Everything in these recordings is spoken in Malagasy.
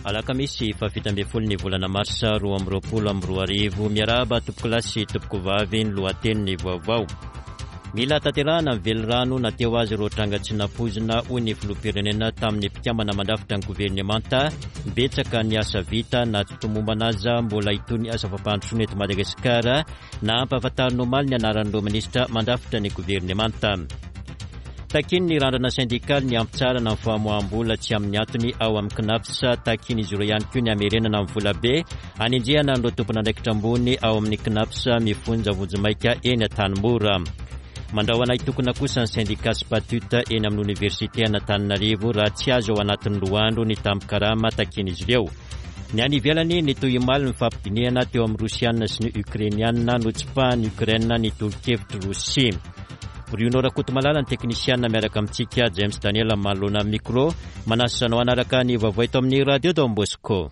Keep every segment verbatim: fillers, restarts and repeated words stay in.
Alakamisy fafito ambin'ny folo ny volana marsa roa amby roapolo amby roa arivo miarahaba topoko lahy sy topoko vavy ny lohateniny vaovao. Mila tanterahana ny velirano nateo azy ireo tranga tsy nampozina hoy ny filoham-pirenena tamin'ny mpikambana mandrafitra ny governemanta betsaka ny asa vita na totomombana aza mbola itony asa fampandrosoana eto Madagasikara na ampahafantarina omaly ny anaran'ireo ministra mandrafitra ny governemanta. Takiny ny randrana syndikaly ny ampitsarana amin'ny famoaham-bola tsy amin'ny antony ao amin'ny knapsa takiny izy ireo ihany koa ny amerenana amin'ny vola be anindriana an'ireo tompona andraikitra ambony ao amin'ny knapsa mifonja vonjomaika eny an-tanimora. Mandrahona itokona kosa ny syndika spatuta eny amin'ny université Antananarivo raha tsy azo ao anatin'ny roa andro ny tampikarama takiny izy ireo. Ny any ivelany ny tohimaly ny fampidinihana teo amin'ny Rosiana sy ny Ukrainiana notsipahan'ny Ukraine ny tolo-kevitry Rosia. Rionora Kotomalala ny teknisiana miaraka amintsika James Daniel Malona micro manasanao anaraka ny vaovao eto amin'ny Radio Don Bosco.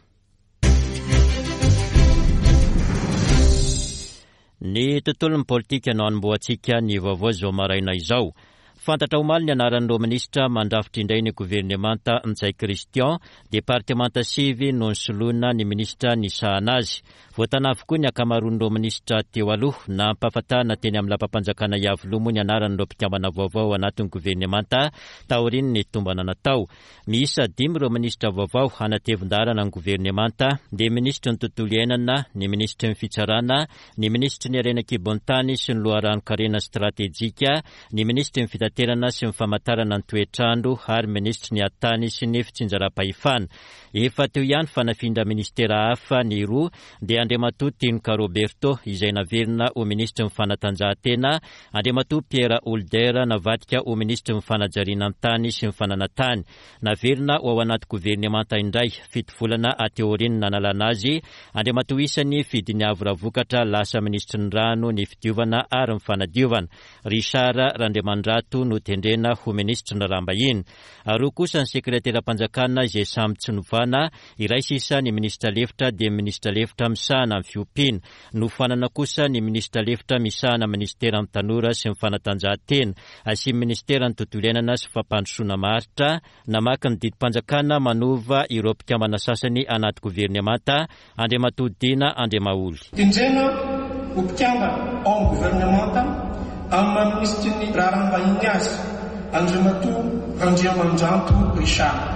Ny tontolon'ny politika no anomboantsika ny vaovao zao maraina izao. Fantatra omaly ny anaran'ireo ministra mandrafitra indray ny governemanta Ntsay Christian, departemanta sivy no nisoloana ny ministra nisahana azy. Voatana avokoa ny akamaroan'ireo ministra teo aloha na ampahafantarana teny amin'ny lampa-panjakana Iavolomo ny anaran'ireo mpikambana vaovao anatin'ny governemanta taoriny ny tombana natao. Miisa dimy ireo ministra vaovao hanatevin-darana ny governemanta, dia ministra ny tontolo iainana, ny ministra ny fitsarana, ny ministra ny arenan-kibontany sy ny loharano-karena stratéjika, ny ministra ny fitaterana sy ny famantarana ny toetrandro ary ministra ny atany sy ny fitsinjaram-pahefana. Efa teo ihany fanafindra ministera hafa ny roa dia Andriamatoa Tinka Roberto izay naverina ho ministra ny fanatanjahantena, Andriamatoa Pierre Older navadika ho ministra ny fanajariana an-tany sy ny fananantany. Naverina ho ao anaty governemanta indray fito volana ateoriny nanalana azy, Andriamatoa isany fidiny avy vokatra lasa ministra ny rano, ny fidiovana ary ny fanadiovana. Richard Randemandrato no tendrena ho ministra ny rambahiny. Aroa kosa ny sekretera-panjakana izay samy tsy novana, iray sisa ny ministra lefitra dia ministra lefitra misahana amin'ny fiompiana. Nofanana kosa ny ministra lefitra misahana ministera amin'ny tanora sy ny fanatanjahantena, asy ministera ny tontolo iainana sy fampandrosoana maritra. Namaky ny didim-panjakana manova ireo mpikambana sasany anaty governemanta, Andriamatoa Dina Andriamaoly. Tindrena ho mpikambana ao amin'ny governemanta amin'ny ministry ny raharambahiny azy, Andriamatoa Randriamandrato Richard.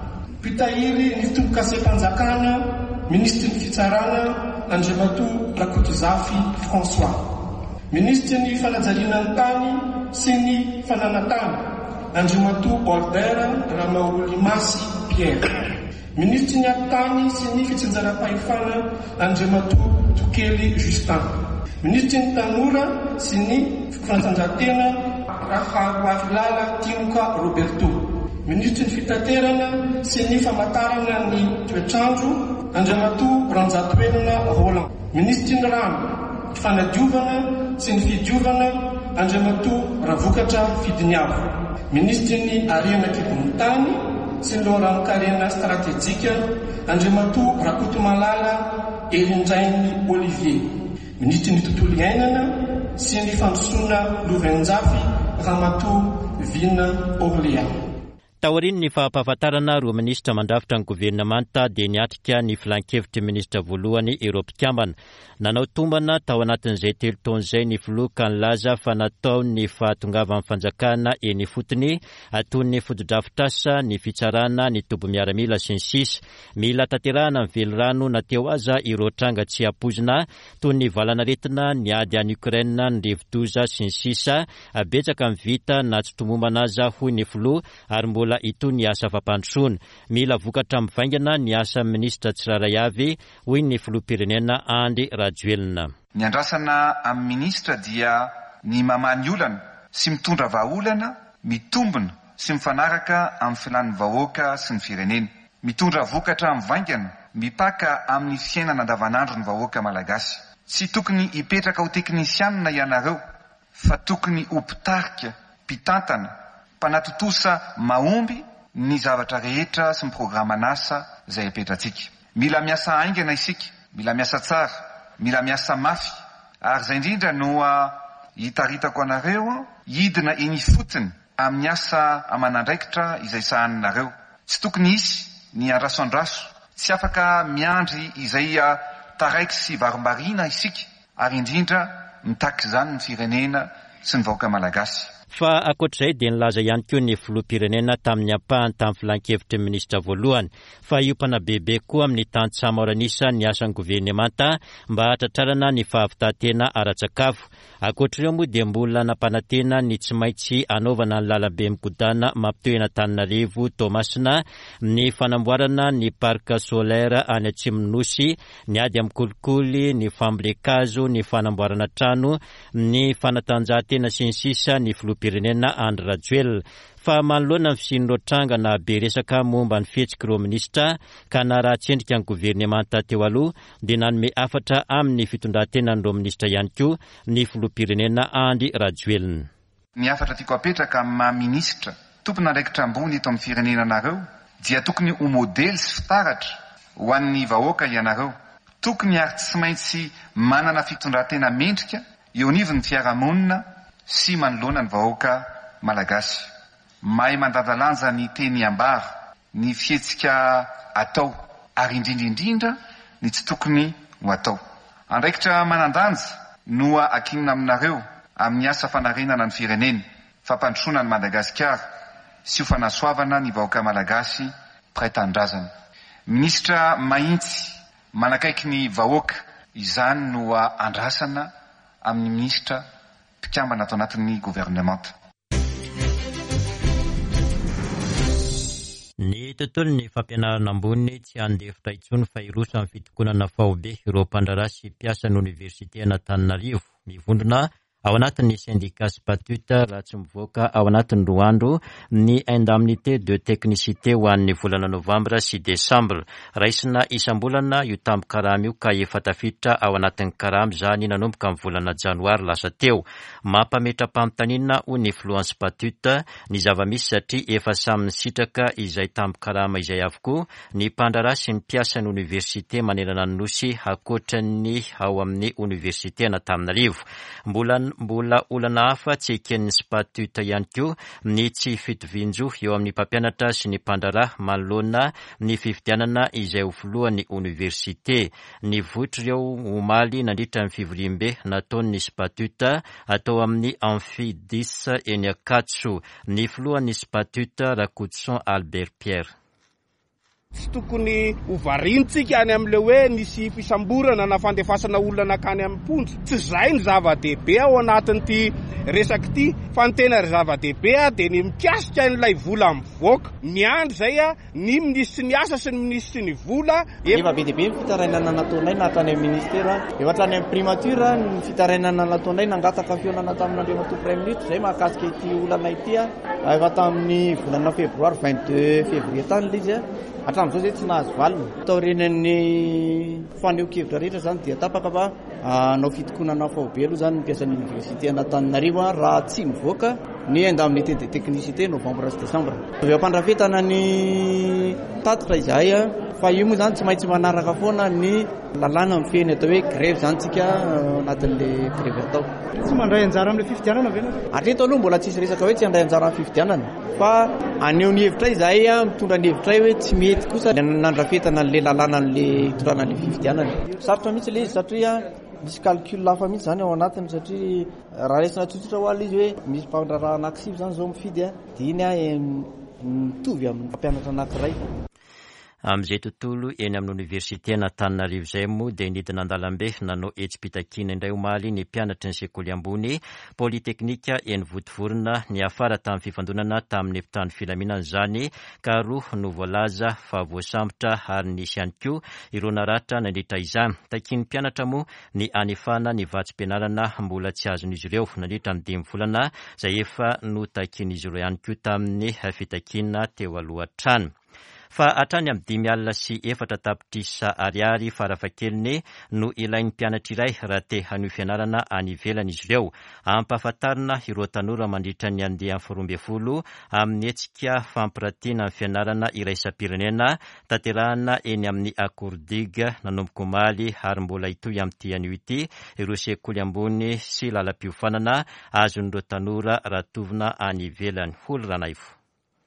Pitahiry ny fitombo-kasepanjakana, ministry ny fitsarana, Andriamatoa Rakotozafy François. Ministry ny fanajariana ny tany sy ny fananantany, Andriamatoa Older Ramaolimasy Pierre. Ministry ny atany sy ny fitsinjaram-pahefana, Andriamatoa Tokely Justin. Ministry ny tanora sy ny fanatanjahantena, Raharoavilala Tinka Roberto. Ministry ny fitaterana sy ny famantarana ny toetrandro, Andriamatoa Ranjatoenina Roland. Ministry ny rano, fanadiovana sy ny fidiovana, Andriamatoa Ravokatra Fidiniavo. Ministry ny arenan-kibontany sy ny loharano-karena stratéjika, Andriamatoa Rakotomalala Elindrainy Olivier. Ministry ny tontolo iainana sy ny fandrosoana Lovenjafy, Ramatoa Vina Orléans. Taoriny ny fahampahafantarana roa ministra mandrafitra ny governemanta dia niatrika ny filan-kevitry ministra voalohany ireo mpikambana. Nanao tombana tao anatin'izay telo taona izay ny filoka ny laza fa natao ny fahatongavan'ny fanjakana eny fotony atony ny fotodrafitrasa, ny fitsarana, ny tobo miaramila sy ny sisa. Mila tanterahana ny velirano nateo aza ireo tranga tsy ampozina toy ny valanaretina, ny ady any Ukraine, ny rivodoza sy ny sisa. Abetsaka ny vita na tsy tomombana aza hoy ny filoha ary mbola ito ny asa fampandrosoana. Mila vokatra mivaingana ny asa ministra tsiraray avy hoy ny filoham-pirenena Andy Rajoelina. Ny andrasana amin'ny ministra dia ny mamany olana sy mitondra vahaolana, mitombona sy mifanaraka amin'ny filan'ny vahoaka sy ny firenena, mitondra vokatra mivaingana, mipaka amin'ny fiainana andavanandro ny vahoaka malagasy. Tsy tokony hipetraka ho teknisianina ianareo, fa tokony ho mpitarika, mpitantana, mpanatotosa mahomby ny zavatra rehetra sy ny programa nasa izay hipetratsika. Mila miasa aingana isika, mila miasa tsara, mila miasa mafy, ary izay indrindra no hitaritako anareo hidina eny fotony amin'ny asa aman'andraikitra izay sahaninareo. Tsy tokony hisy ny andrasoandraso, tsy afaka miandry izay taraiky sy varimbarina isika ary indrindra mitaky izany ny firenena sy ny vahoaka malagasy. Fa akoatr'izay dia nilaza ihany koa ny filoham-pirenena tamin'ny ampahany tamin'ny filan-kevitry ny minisitra voalohany fa iopana bebe koa amin'ny tany Tsamoranisa ny asan'ny governemanta mba hatratrarana ny fahavitantena ara-tsakafo. Akoatr'ireo moa dia mbola nampanantena ny tsy maintsy anaovana ny lalambe mikodana mampitoy Antananarivo Toamasina, ny fanamboarana ny parka solaire any Atsimon'Nosy, ny ady amin'ny kolikoly, ny fambolekazo, ny fanamboarana trano, ny fanatanjahantena sy ny sisa ny filoham-pirenena Andry Rajoelina. Fa manoloana ny fisin'Rotranga na be resaka momba ny fihetsika ministra ka na raha tsendrika ny governemanta teo aloha dia nanome afatra amin'ny fitondrantenan'ireo ministra ihany koa ny filoham-pirenena Andry Rajoelina. Ny afatra tiako apetraka ma ministra tompona andraikitra ambony eto amin'ny firenena anareo dia tokony ho modely sy fitaratra ho an'ny vahoaka ianareo. Tokony ary tsy maintsy manana fitondrantena mendrika eo anivon'ny fiarahamonina sy manoloana ny vahoaka malagasy. Mahay mandadalanja ny teny ambara, ny fihetsika atao ary indrindraindrindra ny tsy tokony ho atao. Andraikitra manandanja no akinina aminareo amin'ny asa fanarenana ny firenena, fampandrosoana ny Madagasikara sy ho fanasoavana ny vahoaka malagasy mpiray tanindrazana. Ministra Maintsy manakaiky ny vahoaka, izany no andrasana amin'ny ministra mpikambana atao anatin'ny governemanta. Ny tontolon'ny fampianarana ambony tsy handefitra intsony fa hiroso amin'ny fitokonana faobe ireo mpandrara sy mpiasa ny Université Antananarivo mivondrona ao anatin'ny syndicat Spatut raha tsy mivoaka ao anatin'ny roa andro ny indemnité de technicité ho an'ny volana novambra sy desambra. Raisina isam-bolana io tambon-karama io ka efa tafiditra ao anatin'ny karama izany nanomboka amin'ny volana janoary lasa teo. Mampametra-pampitaninana ho ny filohan'ny Spatut ny zava-misy satria efa samy nisitraka izay tambon-karama izay avokoa ny mpandrara sy ny mpiasa ny université manerana ny nosy akoatra ny ao amin'ny Université Antananarivo. Mbola mbola olana hafa tsy eken'ny Spatut ihany koa ny tsy fitovinjo eo amin'ny mpampianatra sy ny mpandrara manoloana ny fifidianana izay ho filohan'ny université. Ny votra ireo omaly nandritra ny fivoriam-be nataon'ny Spatut atao amin'ny Amphidis eny Akatso. Ny filohan'ny Spatut Rakotson Albert Pierre. Tsy tokony hovarintsika any amin'ilay hoe nisy fisamborana na fandefasana olona nakany amin'ny pontsy. Tsy izay ny zava-dehibe ao anatin'ity resaka ity, fa ny tena zava-dehibe dia ny mikasika n'ilay vola mivoaka. Miandry izay ny minisitry ny asa sy ny minisitry ny vola. Efa be dehibe ny fitarainana nataonay natrany amin'ny ministera, efa hatrany amin'ny primature ny fitarainana nataonay nangataka fionana tamin'Andriamatoa Premier Ministre izay mahakasika ity olana ity efa tamin'ny volana febroary vingt-deux février tany ilay izy hatramin'izao izay tsy nahazo valina. Taorinan'ny faneho-kevitra rehetra izany dia tapaka fa anao fitokonana faobe aloha izany ny mpiasan'ny Université Antananarivo raha tsy mivoaka ny indemnité de technicité novembre sy décembre. Avy ampandrafetana ny tatitra izahay fa io moa izany tsy maintsy manaraka foana ny lalàna mifehiny atao hoe grève izany tsika anatin'ilay grève atao. Tsy mandray anjara amin'ilay fifidianana ve? Hatreto aloha mbola tsisy resaka hoe tsy handray anjara amin'ny fifidianana fa aneho ny hevitray izahay mitondra ny hevitray hoe tsy mety kosa nandrafetana an'ilay lalàna an'ilay itondrana an'ilay fifidianana. Sarotra mihitsy ilay izy satria misy calcul hafa mihitsy izany ao anatiny satria raha resina tsotsotra ho azy izy hoe misy mpandrara anankisivy izany izao mifidy dia iny mitovy amin'ny mpampianatra anankiray. Amin'izay tontolo eny amin'ny Université Antananarivo izay moa dia nidina an-dalambe nanao etsi-pitakina indray omaly ny mpianatry ny sekoly ambony Polytechnika eny Votovorona ny afara tamin'ny fifandonana tamin'ny epitany filaminana izany ka roa no voalaza fa voasambotra ary nisy ihany koa ireo naratra nandritra izany. Takin'ny mpianatra moa ny anefana ny vatsim-pianarana mbola tsy azon'izy ireo nandritra amin'ny dimy volana izay efa no takin'izy ireo ihany koa tamin'ny fitakina teo aloha-trano. Fa hatrany amin'ny dimy alina sy efatra tapitrisa ariary farafahakeliny no ilain'ny mpianatra iray raha te hanohy fianarana any ivelany izy ireo. Ampahafantarina ireo tanora mandritra ny andeha amin'ny faharoa ambin'ny folo amin'ny hetsika fampiratiana amin'ny fianarana iraisam-pirenena tanterahana eny amin'ny Akordiga nanomboka omaly ary mbola hitohy amin'ity anio ity ireo sekoly ambony sy lalam-piofanana azon'ireo tanora raha tovina any ivelany. Holo Ranaivo.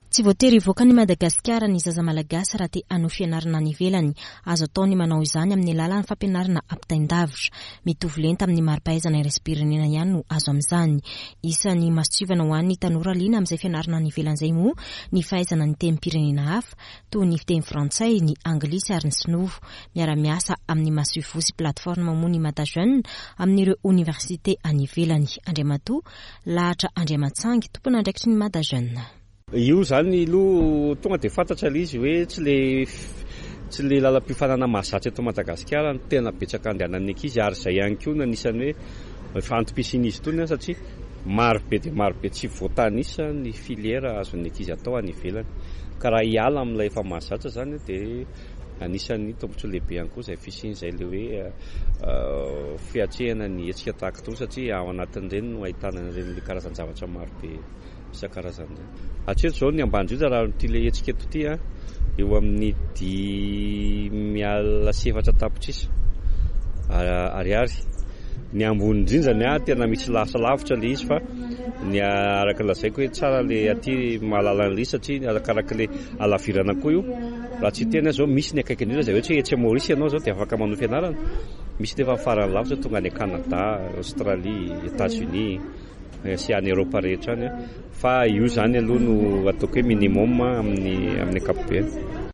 Tsy voatery ivoaka ny Madagasikara ny zaza malagasy raha te hanao fianarana any ivelany. Azo ataony manao izany amin'ny alalan'ny fampianarana ampitain-davitra. Mitovy lenta amin'ny mari-pahaizana iraisam-pirenena ihany no azo amin'izany. Isan'ny mahatsiovana ho an'ny tanora liana amin'izay fianarana any ivelany izay moa ny fahaizana ny tenim-pirenena hafa toy ny fiteny frantsay, ny anglisy ary ny sinoa. Miara-miasa amin'ny Masivos sy plateforme moa ny Mada Jeune amin'ireo université any ivelany. Andriamatoa Lahatra Andriamatsangy tompona andraikitry ny Mada Jeune. Io zany lo tonga de fantatra izy hoe tsy le tsy le lalam-pifanana mahazatra eto Madagasikara no tena betsaka andehanan'ny ankizy ary izay ihany koa anisany hoe fantopisian'izy itony satria maro be dia maro be tsy voatanisa ny filiera azon'ny ankizy atao any ivelany ka raha hiala amin'ilay efa mahazatra zany dia anisany tombontsoa lehibe ihany koa izay fisian'izay le hoe fiatrehana ny hetsika tahaka itony satria ao anatin'ireny no ahitana ireny karazan-javatra maro be isan-karazany. Hatreto zao ny Ambanivohitra raha ty le hetsika eto ty eo amin'ny dimy alina sy efatra tapitrisa ariary. Ny ambony indrindrany a tena misy lasa lavitra le izy fa ny araka lazaiko hoe tsara le aty mahalala an'le satria arakaraka le alavirana koa io. Raha tsy tena zao misy ny akaiky indrindra zay hoe tsy Maurice ianao zao dia afaka manao fianarana. Misy nefa farany lavitra tonga any Canada, Australie, États-Unis sy any Europa rehetra any fa io zany aloha no ataoko hoe minimum amin'ny amin'ny ankapobeny.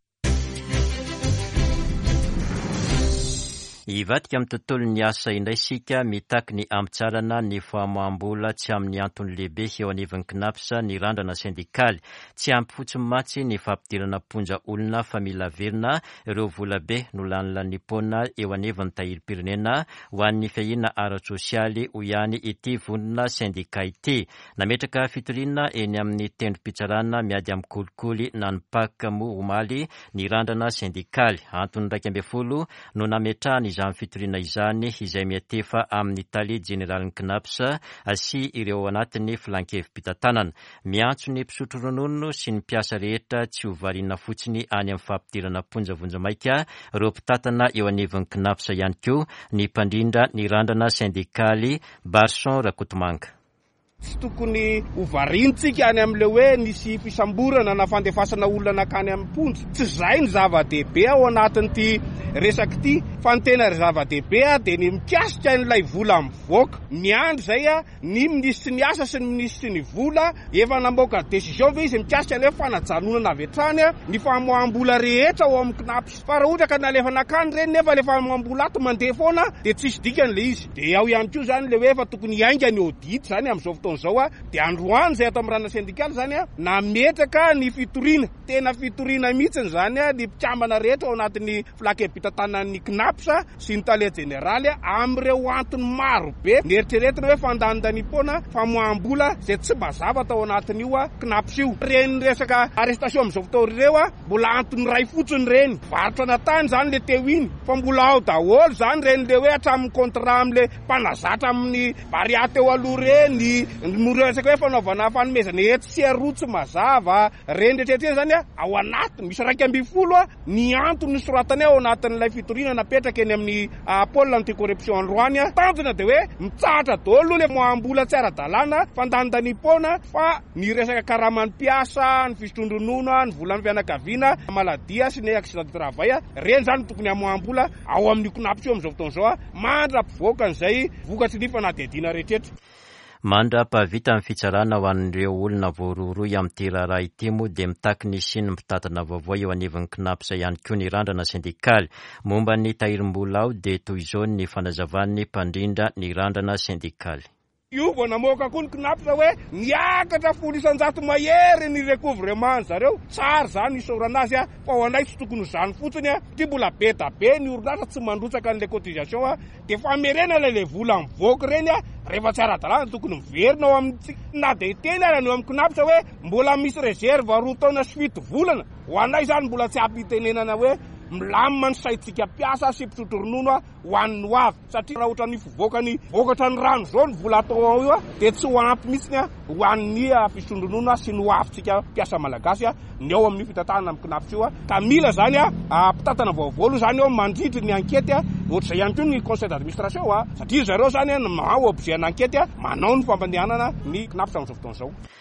Ivadika amin'ny tontolon'ny asa indray sika mitaky ny ampitsarana ny famoaham-bola tsy amin'ny antony lehibe eo anivon'ny CNAPS ny randrana sindikaly tsy ampy fotsiny matsy ny fampidirana ponja olona fa mila verina ireo vola be no lanilanimpona eo anivon'ny tahirim-pirenena ho an'ny fiahiana ara-tsosialy ho ihany ity vondrona sindika ity. Nametraka fitoriana eny amin'ny tendrom-pitsarana miady amin'ny kolikoly nanompak mo omaly ny randrana sindikaly. Antony raika ambin'ny folo no nametrahany izany fitoriana izany izay miatefa amin'ny tali generalin'ny CNAPS sy ireo anatin'ny filankevi-pitantanana. Miantso ny mpisotro ronono sy ny mpiasa rehetra tsy ho variana fotsiny any amin'ny fampidirana ponjavonja maika ireo mpitantana eo anivon'ny CNAPS ihany koa ny mpandrindra ny randrana sindikaly Barson Rakotomanga. Tsy tokony hovarintsika any amin'le hoe nisy fisamborana na fandefasana olona nakany amin'ny ponja. Tsy zay ny zava-dehibe ao anatin'ity resaky ity fa ny tena zava-dehibe dia ny mikasika n'ilay vola mivoaka. Miandry zay a ny minisitry ny asa sy ny minisitry ny vola efa namoaka décision ve izy mikasika le fanajanonana avy hatrany ny famoaham-bola rehetra ao amin'ny CNAPS. Fa raha ohatra ka nalefa nakany reny nefa le famoaham-bola ato mandeha foana dia tsisy dikany le izy. Dia ao ihany koa zany le hoe efa tokony hiainga ny audit zany amin'izao fotoana zao a dia androany zay ato amin'ny randrana sindikaly zany a nametraka ny fitoriana tena fitoriana mihitsy zany a ny mpikambana rehetra ao anatin'ny filankevi-pitantanan'ny CNAPS sy ny tale generaly amin'ireo antony maro be nieritreretina hoe fandanindanimpona famoaham-bola zay tsy mazava tao anatin'io a CNAPS io. Reny resaka arrestation amin'izao fotoana ireo a mbola antony ray fotsiny reny varotra natany zany le teo iny fa mbola ao daholo zany reny le hoe hatramin'ny contrat amin'le mpanazatra amin'ny baria teo aloha reny resaka hoe fanaovana fanomezana hetsy sy arotsy mazava reny retretreny zany a ao anatiny misy raika ambin'ny folo a ny antony ny soratany ao anatin'ilay fitoriana napetraka eny amin'ny pôle anti-corruption androany a tanjona dia hoe mitsahatra daholo le moaham-bola tsy ara-dalàna fandanindanimpona fa ny resaka karaman'ny mpiasa ny fisotron-dronono ny volan'ny fianakaviana maladia sy ny accident de travail a reny zany tokony hamoaham-bola ao amin'ny CNAPS io amin'izao fotoana zao a mandra-pivoaka an'izay vokatry ny fanadihadiana rehetrretra. Mandra-pavita amin'ny fitsarana ho an'ireo olona voaroroy amin'ity raharaha ity moa dia mitaky ny siny mpitantana vaovao eo anivon'ny CNAPS ihany koa ny randrana sindikaly. Momba ny tahirim-bola ao dia toy izao ny fanazavan'ny mpandrindra ny randrana sindikaly. Io vao namoaka koa ny CNAPS hoe niakatra folo isan-jato mahery ny recouvrement zareo tsara zany isaorana azy a fa ho anay tsy tokony izany fotsiny a ty mbola be da be ny orinasa tsy mandrotsaka an'ilay cotisation a dia famerena le vola mivoaka reny a rehefa tsy ara-dalàna tokony miverina ao amin'ny na dia teny ara ny eo amin'ny CNAPS hoe mbola misy reserve roa taona sy fito volana ho anay zany mbola tsy ampitenenana hoe milamina ny saitsika mpiasa sy mpisotro ronono a ho an'ny ho avy satria raha ohatra ny fivoaka ny vokatra ny rano zao ny vola atao ao io a dia tsy ho ampy mihitsiny a ho an'ny fisotro ronono a sy ny ho avintsika mpiasa malagasy a ny ao amin'ny fitantanana amin'ny CNAPS io a ka mila zany a mpitantana vaovolo zany ao mandritry ny ankety a ohatr'izay ihany koa ny conseil d'administration a satria zareo zany a mahao objet ny ankety a manao ny fampandehanana ny CNAPS amin'izao fotoana izao.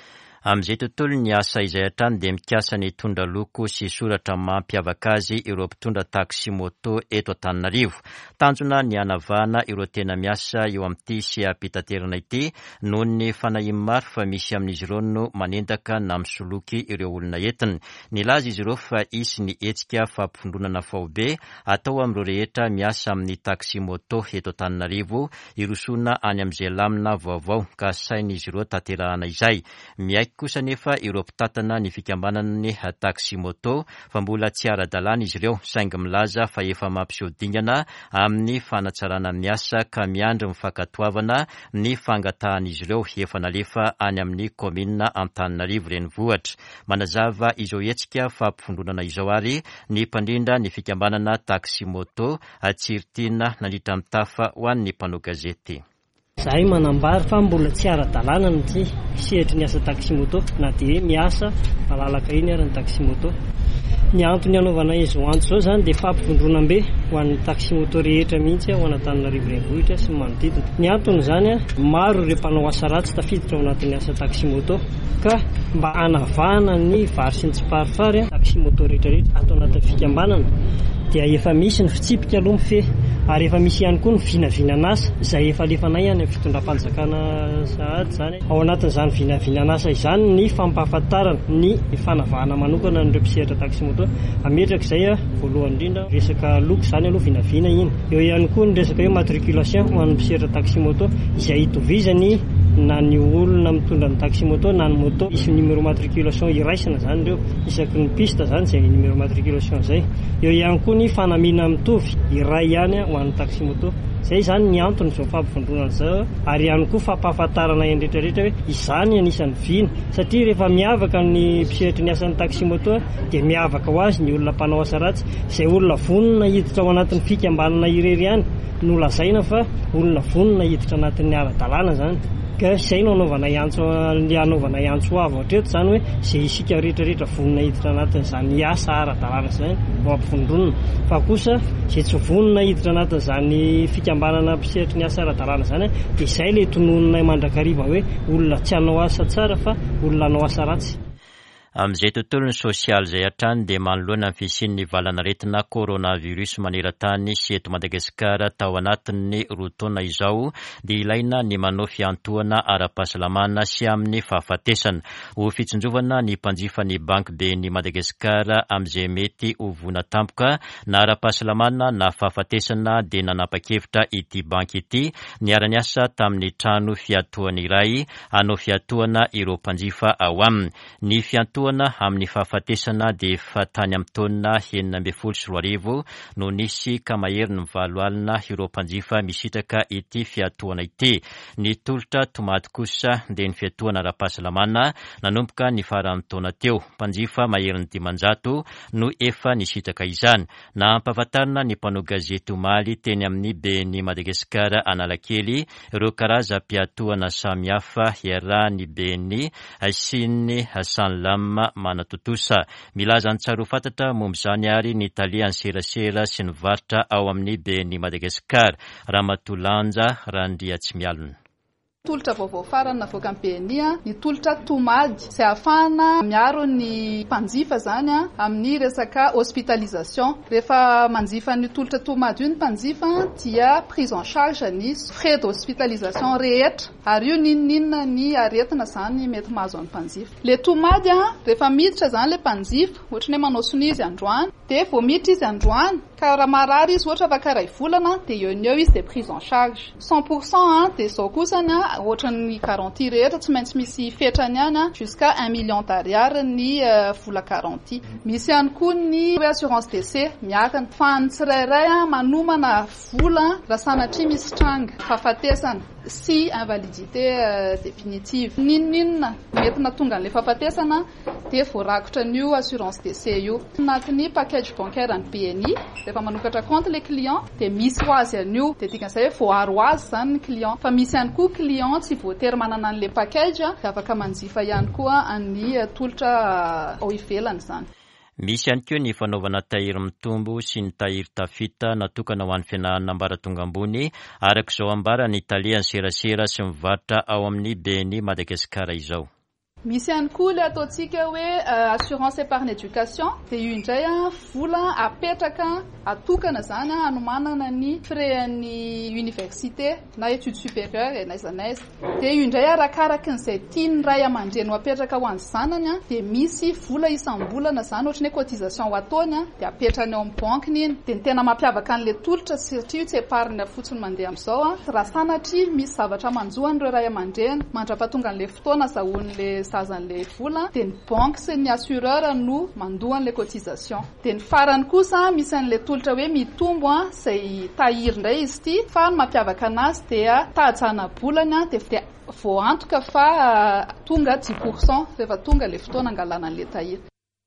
Amin'izay tontolo ny asa izay hatrany dia mikasa ny tondra loko sy soratra mampiavaka azy ireo mpitondra taxi moto eto Antananarivo. Tanjona ny anavahana ireo tena miasa eo amin'ity sy ampitaterana ity noho ny fanahiny maro fa misy amin'izy ireo no manendaka na misoloky ireo olona entiny. Nilaza izy ireo fa isy ny hetsika fampifondronana faobe atao amin'ireo rehetra miasa amin'ny taxi moto eto Antananarivo irosona any amin'izay lamina vaovao ka sain'izy ireo tanterahana izay. Miaiky kosa nefa ireo mpitatana ny fikambanana ny taxi moto fa mbola tsy ara-dalàna izy ireo saingy milaza fa efa mampiseho dingana amin'ny fanatsarana ny asa ka miandry mifankatoavana ny fangatahan'izy ireo efa nalefa any amin'ny komina Antananarivo renivohitra. Manazava izao hetsika fampifondronana izao ary ny mpandrindra ny fikambanana taxi moto Tsiritina nandritra mitafa ho an'ny mpanao gazety. Zahay manambary fa mbola tsy ara-dalàna ny sehatra ny asa taxi moto na dia miasa malalaka iny ary ny taxi moto. Ny antony anaovana izo antso zao zany dia fampifondronam-be ho an'ny taxi moto rehetra mihitsy ho an'Antananarivo renivohitra sy manodidina. Ny antony zany maro ireo mpanao asa ratsy tafiditra ao anatin'ny asa taxi moto ka mba anavahana ny vary sy ny tsiparifary taxi moto rehetrarehetra ato anatin'ny fikambanana dia efa misy ny fitsipika aloha mifehy ary efa misy ihany koa ny vinavinan'asa izay efa alefanay any amin'ny fitondram-panjakana sahady zany. Ao anatin'izany vinavinan'asa izany ny fampahafantarana ny fanavahana manokana n'ireo mpisehatra taxi moto ametraka izay voalohany indrindra resaka loko zany aloha vinavina iny. Eo ihany koa ny resaka hoe matriculation ho an'ny mpisehatra taxi moto izay itovizany na ny olona mitondra ny taxi moto na ny moto isy numéro matriculation iraisana zany ireo isaky ny pista zany izay numéro matriculation zay. Eo ihany koa ny fanamina mitovy iray ihany ho an'ny taxi moto. Zay zany ny antony izao fampifondronana izao ary ihany koa fampahafantarana eny rehetrarehetra hoe izany anisan'ny vina satria rehefa miavaka ny mpisehatra ny asan'ny taxi moto dia miavaka ho azy ny olona mpanao asa ratsy izay olona vonona hiditra ao anatin'ny fikambanana irery ihany no lazaina fa olona vonona hiditra anatin'ny ara-dalàna zany. Ka izay no anaovana antso ny anaovana antso avy hatreto zany hoe izay isika rehetrarehetra vonona hiditra anatin'izany asa ara-dalàna izany no ampifondronana fa kosa izay tsy vonona hiditra anatin'izany fikambanana mpisehatra ny asa ara-dalàna zany dia izay ilay tononona mandrakariva hoe olona tsy hanao asa tsara fa olona hanao asa ratsy. Amin'izay tontolony sosialy izay hatrany dia manoloana ny fisian'ny valanaretina coronavirus maneran-tany sy eto Madagasikara tao anatin'ny roa taona izao dia ilaina ny manao fiantohana ara-pahasalamana sy amin'ny fahafatesana. Ho fitsinjovana ny mpanjifa ny banky be ny Madagasikara amin'izay mety ho vona tampoka na ara-pahasalamana na fahafatesana dia nanapa-kevitra ity banky ity niara niasa tamin'ny trano fiantohana iray hanao fiantohana ireo mpanjifa ao aminy. Ny fiantohana amin'ny fahafatesana dia efa tany amin'ny taona enina ambin'ny folo sy roa arivo no nisy ka mahery ny valo alina ireo mpanjifa misitraka ity fiantohana ity. Ny tolotra tomaty kosa dia ny fiantohana ara-pahasalamana nanomboka ny faran'ny taona teo. Mpanjifa mahery ny dimanjato no efa nisitraka izany. Na ampahafantarina ny mpanao gazety omaly teny amin'ny be ny Madagasikara Analakely ireo karazam-piantohana samihafa iarahan'ny be ny sy ny Sanlam manatotosa. Milaza ny tsaro fantatra momba izany ary ny talia ny serasera sy ny varitra ao amin'ny be ny Madagasikara. Ramatolanja Randria tsy mialona. Tolotra vaovao farany navoaka amin'ny B N I ny tolotra tomady izay ahafahana miaro ny mpanjifa zany amin'ny resaka hospitalisation. Rehefa manjifa ny tolotra tomady io ny mpanjifa dia prise en charge ny frais d'hospitalisation rehetra ary io ninonninona ny aretina zany mety mahazo ny mpanjifa. Le tomady rehefa miditra zany le mpanjifa ohatra ny manao sony izy androany dia vao miditra izy androany ka raha marary izy ohatra fa iray volana dia eo ny eo izy dia prise en charge cent pour cent dia zao kosa ohatra ny garantie rehetra tsy maintsy misy fetrany ihany jusqu'à un million d'ariary ny vola garantie. Misy ihany koa ny assurance décès miakany fa ny tsirairay manomana vola raha sanatria misy tranga fahafatesana sy invalidité définitive. Ninonninona mety nahatonga an'ilay fahafatesana dia voarakotra n'io assurance décès io. Anatin'ny package bancaire ny B N I rehefa manokatra compte le client dia misy ho azy an'io dia dikan'izay hoe voaharo azy zany ny client fa misy ihany koa client tsy voatery manana an'ilay package dia afaka manjifa ihany koa an'ny tolotra ao ivelany zany. Misy ihany koa ny fanaovana tahiry mitombo sy ny tahiry tafita natokana ho an'ny fianarana ambaratonga ambony arak'izao ambara ny talia ny serasera sy mivarotra ao amin'ny be ny Madagasikara izao. misy ihany koa le ataontsika hoe assurance épargne éducation dia io indray a vola apetraka atokana zany a anomanana ny frais-ny université na études supérieures naiza naiza dia io indray arakaraka n'izay tiany ray aman-dreny ho apetraka ho an'ny zanany a dia misy vola isam-bolana zany ohatrany hoe cotisation ho ataony a dia apetrany eo amin'ny bankiny iny dia ny tena mampiavaka an'le tolotra satria tsy épargne fotsiny mandeha amin'izao a raha sanatry misy zavatra manjoan'ireo ray aman-dreny mandrapatonga an'le fotoana zahoan'le zazan'le vola dia ny banque sy ny assureur no mandohan'le cotisation dia ny farany kosa misy an'le tolotra hoe mitombo a izay tahiry indray izy ity fa ny mampiavaka anazy dia tahajana bolana dia vao antoka fa tonga dix pourcent rehefa tonga le fotoana angalana an'le tahiry.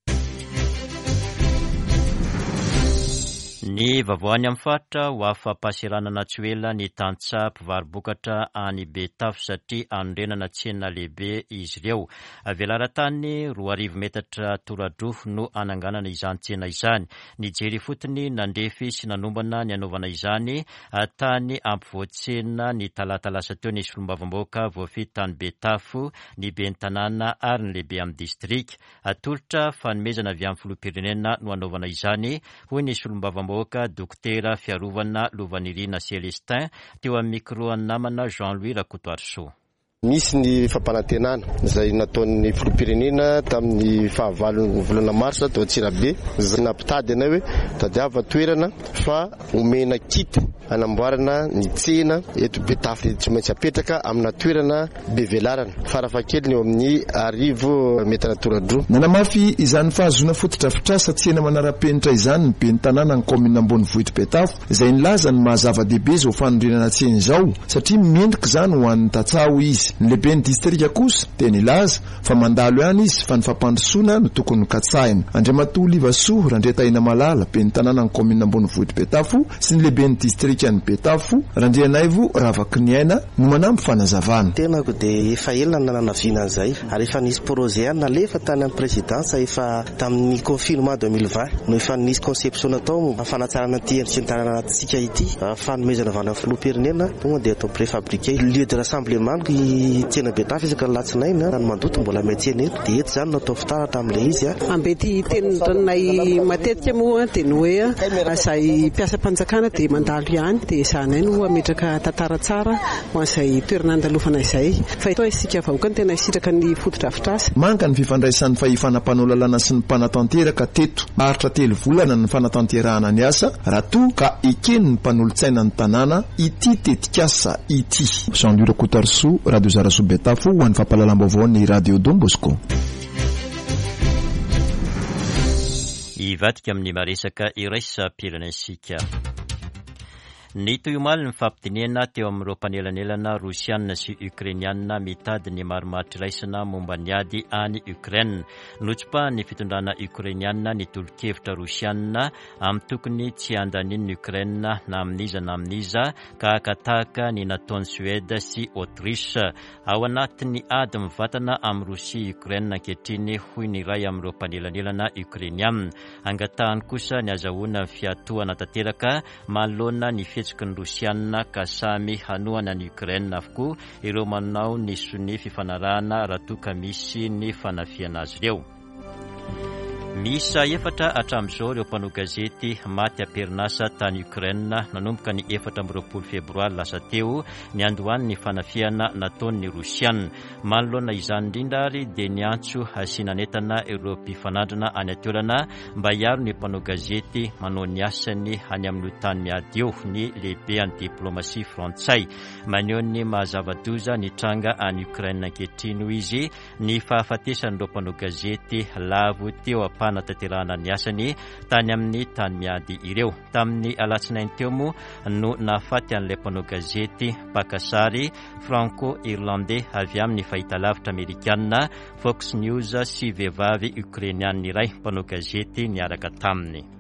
Ny vavoany amin'ny faritra ho afa-pasiranana tsy ela ny tantsaha mpivarobokatra any Betafo satria anorenana tsena lehibe izy ireo. Velaran-tany roa arivo metatra toradro no ananganana izany tsena izany. Nijery fotony nandrefy sy nanombana ny anaovana izany tany ampivoatsena ny talata lasa teo ny solombavamboaka voafity tany Betafo ny ben'ny tanàna ary ny lehibe amin'ny distrika. Atolotra fanomezana avy amin'ny filoham-pirenena no anaovana izany hoy ny solombavamboaka Dokotera fiarovana Lovanirina Celestin teo amin'ny micro namana Jean-Louis Rakotoarso. Misy ny fampanantenana izay nataon'ny filoham-pirenena tamin'ny fahavalon'ny volana marsa tao Antsirabe izay nampitady anao hoe tadiava toerana fa omena kity anamboarana ny tsena eto Betafo tsy maintsy apetraka amina toerana be velarana farafakely eo amin'ny arivo metatra toradro. Nanamafy izany fahazona fototra fitrasa tsena manara-penitra izany ny ben'ny tanàna ny komina Ambonivohitra Betafo izay nilaza ny mahazava-dehibe zao fanorenana tsena izao satria mendrika izany ho an'ny tantsaho izy. Ny lehibe ny distrika kosa dia nilaza fa mandalo ihany izy fa ny fampandrosoana no tokony katsahina. Andriamatoa Livasoa Randriataina Malala ben'ny tanàna ny komina Ambonivohitra Betafo sy ny lehibe ny distrika ny Betafo Randrianaivo Ravakiniaina no manampy fanazavana. Tenako dia efa ela nananavina an'izay ary efa nisy projet ihany nalefa tany amin'ny présidence efa tamin'ny confinement deux mille vingt no efa nisy conception natao fanatsarana ty endriky ny tanàna antsika ity fanomezana avy amin'ny filoham-pirenena tonga dia atao préfabriqué lieu de rassemblement tsena Betafo isaka latsinaina rano mandoto mbola maintsena eto dia eto zany natao fitaratra amin'le izy a ambety teninay matetika moa dia ny hoe izay mpiasa mpanjakana dia mandalo ihany dia izany no ametraka tantara tsara ho an'izay toerana andalofana izay fa ito isika vahoaka ny tena isitraka ny fotodrafitrasa. Manga ny fifandraisan'ny fahifana-panolalana sy ny mpanatanteraka teto aritra telo volana ny fanatanterahana ny asa raha toa ka ekeny ny mpanolontsaina ny tanàna ity tetikasa ity. Jean-Louis Rakotoarso, Radio Zaraso Betafo, ho an'ny fampahalalam-baovao ny Radio Don Bosco. Ivadika amin'ny maresaka iraisam-pirenensika. Ny toyomaly ny fampidinena teo amin'ireo mpanelanelana Rosianina sy Ukrainianina mitady ny marimaritra iraisana momba ny ady any Ukraine. Notsipa ny fitondrana Ukrainianina ny tolo-kevitra Rosianina amin'ny tokony tsy andanin'ny Ukraine na amin'iza na amin'iza ka akataka ny nataon'ny Suède sy Autriche. Ao anatin'ny ady mivatana amin'ny Rosia Ukraine ankehitriny hoy ny iray amin'ireo mpanelanelana Ukrainiana. Angatahany kosa ny azahoana fiatohana tanteraka manoloana ny fihetsika ny Rosianina ka samy hanohana ny Ukraine avokoa ireo manao ny sony fifanarahana raha toa ka misy ny fanafiana azy ireo. Misa efatra hatramin'izao ireo mpanao gazety maty am-perinasa tany Ukraine nanomboka ny efatra amby roapolo febroary lasa teo ny andohany ny fanafiana nataon'ny Rosianina. Manoloana izany indrindra ary dia niantso asinanetana ireo mpifanandrana any atiolana mba hiaro ny mpanao gazety manao ny asany any amin'ny tany miady eo ny lehibe any diplomasia frantsay. Maneho ny mahazava-doza ny tranga any Ukraine ankehitriny izy ny fahafatesan'ireo mpanao gazety lavo teo apanatanterahana ny asany tany amin'ny tany miady ireo. Tamin'ny alatsinainy teo moa no nahafaty an'ilay mpanao gazety pakasary franco-irlandais avy amin'ny fahitalavitra amerikanina Fox News sy vehivavy ukrainianina iray mpanao gazety niaraka taminy.